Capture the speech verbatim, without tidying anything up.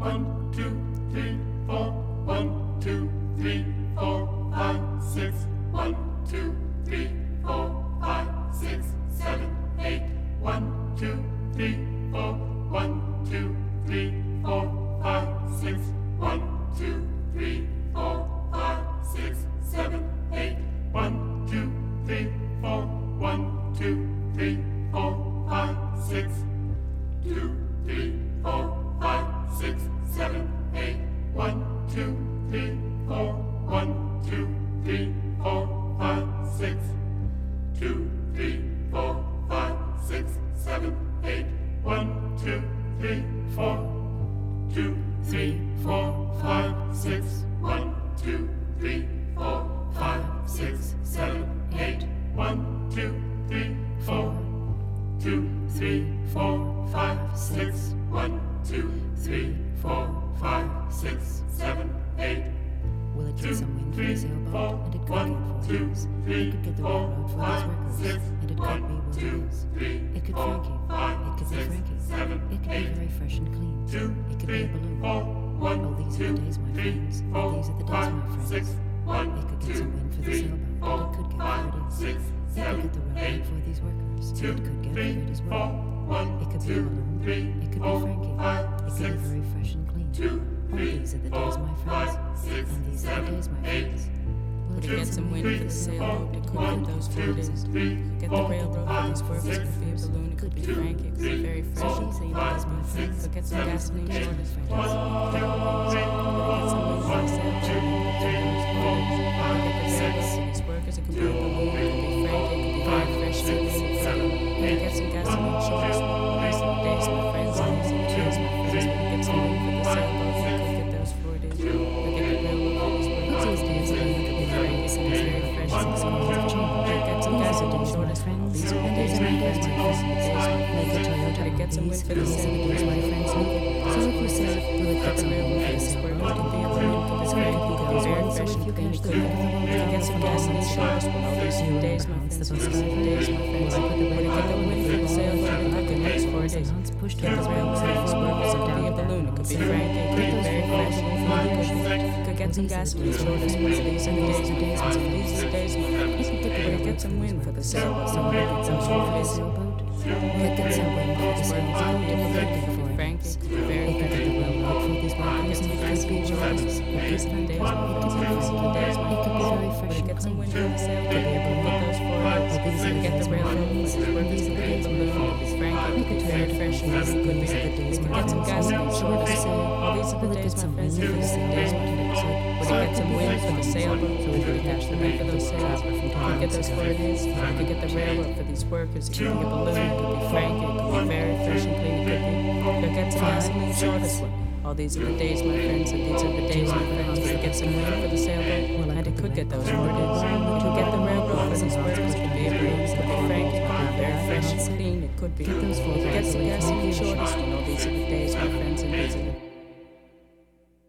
One, two, three, four. One, two, three, four, five, six. One, two, three, four, five, six, seven, eight. One, two, three, four. One, two, three, four, five, six. One, two, three, four, five, six, seven, eight. One, two, three, four. One, two, three, four, five, six. Two, three, four, five, six, seven, eight. One, two, three, four. One, two, three, four, five, six. Two, three, four, five, six, seven, eight. One, two, three, four. Two, three, four, five, six. One, two, three, four, five, six, seven, eight. One, two, three, four. Two, three, four, five, six. One, two, three, four, five, six, seven, eight. Will it Two, get some wind for three, the sailboat? four. And it could One, get two, four days. three, It could get the four, railroad for five, these six. workers. And it could One, be what two, it is. three, It could four, Frankie. five, It could be six, Frankie. seven, It could be eight. very fresh and clean. Two, It could be three, a balloon. four. One, Oh, these are two, the days, my three, friends. Oh, four, these are the days, five, my friends. six. One, It could get two, some wind for the three, sailboat. four, And it could get five, four days. six, It could seven, get the railroad eight. for these workers. Two, And it could get three, food as four. well. One, It could be a two, balloon. three, It could four, be Frankie. five, It could six. be very fresh and clean. Two, Oh, three, these are the four, days, my five, friends. six, And these are the seven, days, my eight. friends. Will it To get get some some wind wind for for the the sailboat? sailboat, It it could could get get those four four days. days. Three, Get four, the railroad for five, these workers, six. could be a balloon, it could be Two, Frankie, it could be very fresh These and are clean the at days, this my point. friends. Could get some These are the gasoline days, short my as friends. Frankie's. One, two, three, Get some wind for the sailboat, it could get those four days. Get the railroad for these workers, it could be a balloon, it could be Frankie, it could be very fresh and clean. Could get some gasoline short as These are the days, my friends, and these are the days, my friends. Could get some wind for the sailboat, it could get those four days. Could get the railroad for these workers, These days, it could be Frankie, it could be very fresh and clean. Get some gasoline short as friends. These are the And days, these are my the days, friends, my and these are the days, my friends. Like a friends. Toyota Could get some wind Ace. for the These are the sailboat, days, my friends. So if you say, will it get some wind for the sailboat? It could be a balloon, it could be Frankie, it could be very fresh So if and you clean. catch It the could wind of the world, get some gasoline short as well. These are the days, my friends. These are the days, my friends. Could get the wind for the sailboat, it could get those four days. Pushed Get the railroad for these workers, it could be a balloon, it could be Frankie, it could be very fresh and clean. Could get some gasoline short as well. These are the days, my friends. These are the days, my friends. Could get some wind for the sailboat, so we get some short days. Will get some wind for the sailboat? It could be Frankie, it could be very It could fresh get the railroad for these workers. And it could be Joyce. These are the days, my friends. These are the days, my It could be very fresh Could and get some clean. wind for the sailboat, Could be a balloon. get those four days. These are the Get days, the my railroad for friends. these workers, These are it the could be a days, my balloon, it could be Frankie, it could be very fresh and clean. It could be These are the days, my get some friends. gasoline So short if you as say, well. All these are the will it days, get my some friends. wind for the These are the days, my sailboat? friends. Would it get some wind for the sailboat? So we could catch the wind for those sails. We could get those four days. We could get the railroad for these workers. It could be a balloon. It could be Frankie. It could be very fresh and clean. It could be. Could get some gasoline short as well. All these are the days, my friends, and these are the days, my friends. We could get some wind for the sailboat, and it could get those four days. We could get the railroad for these workers. It could be a balloon. It could be Frankie. It could be very fresh and clean. It could be. Get some gasoline short as well. All these are the days, my friends, and these are the